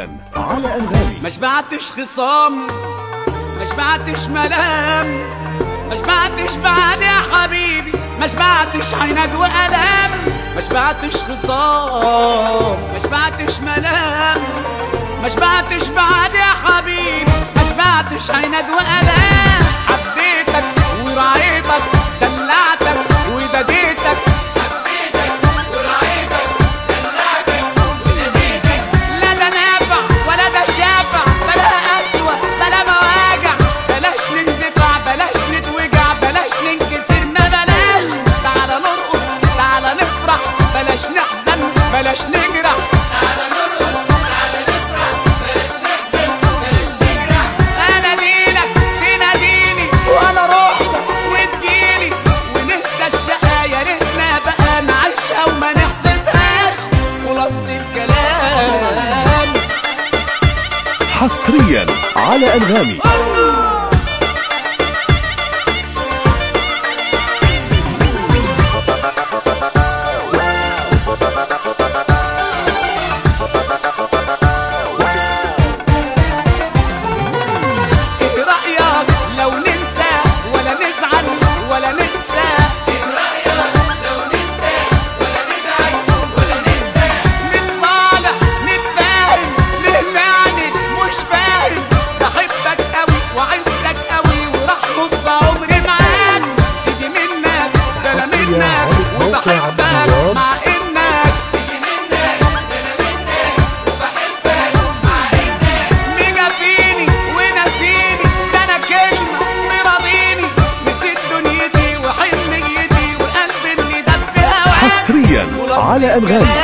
حصريا على أنغامي. ما شبعتش خصام، ما شبعتش ملام، ما شبعتش بعد يا حبيبي، ما شبعتش عناد وألام، ما شبعتش خصام، ما شبعتش ملام، ما شبعتش بعد يا حبيبي، ما شبعتش عناد وألام. حبيتك ورعيتك، دلعتك وبديتك، حبيتك ورعيتك، دلعتك وبديتك. لا ده نافع ولا ده شافع، بلا قسوة بلا مواجع، بلاش نندفع بلاش نتوجع، بلاش ننكسر ما بلاش. تعالى نرقص تعالى نفرح، بلاش نحزن بلاش نجرح. تعالى نرقص تعالى نفرح، بلاش نحزن بلاش نجرح. اناديلك تناديني وانا روحك وتجيلي، وننسى الشقا يا ريتنا بقى نعيشها وما نحسبهاش. خلاصة الكلام حصريا على أنغامي. ايه رأيك لو ننسى ولا نزعل ولا ننسى؟ ايه رأيك لو ننسى ولا نزعل ولا ننسى؟ نتصالح نتفاهم، ليه نعند مش فاهم؟ بحبك قوي وعزك قوي وراح نص عمري معاك. تيجي منك بلا منك وبحبك مع انك، تيجي منك بلا منك وبحبك مع انك. مجافيني وناسيني ده انا كلمة مراضيني، نسيت دنيتي وحنيتي وقلبي اللي دب هواك. حصريا على أنغامي.